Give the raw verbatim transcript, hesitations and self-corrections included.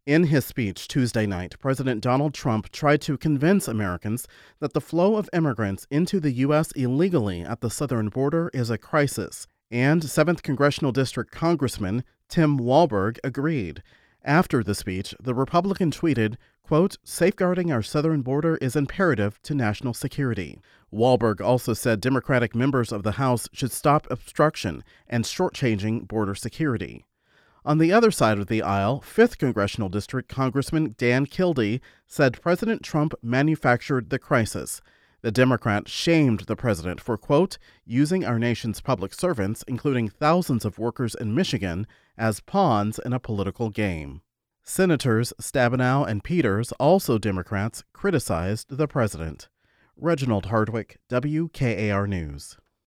In his speech Tuesday night, President Donald Trump tried to convince Americans that the flow of immigrants into the U S illegally at the southern border is a crisis, and seventh Congressional District Congressman Tim Walberg agreed. After the speech, the Republican tweeted, quote, "Safeguarding our southern border is imperative to national security." Walberg also said Democratic members of the House should stop obstruction and shortchanging border security. On the other side of the aisle, fifth Congressional District Congressman Dan Kildee said President Trump manufactured the crisis. The Democrat shamed the president for, quote, "using our nation's public servants, including thousands of workers in Michigan, as pawns in a political game." Senators Stabenow and Peters, also Democrats, criticized the president. Reginald Hardwick, W K A R News.